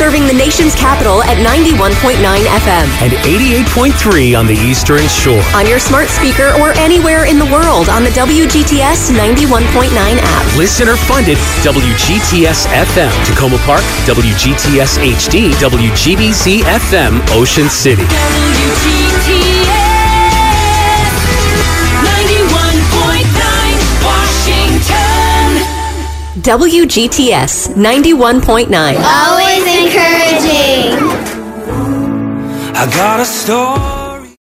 serving the nation's capital at 91.9 FM. And 88.3 on the Eastern Shore. On your smart speaker or anywhere in the world on the WGTS 91.9 app. Listener funded WGTS FM, Tacoma Park, WGTS HD, WGBZ FM, Ocean City. WGTS 91.9 Washington. WGTS 91.9. Always encouraging. I got a story.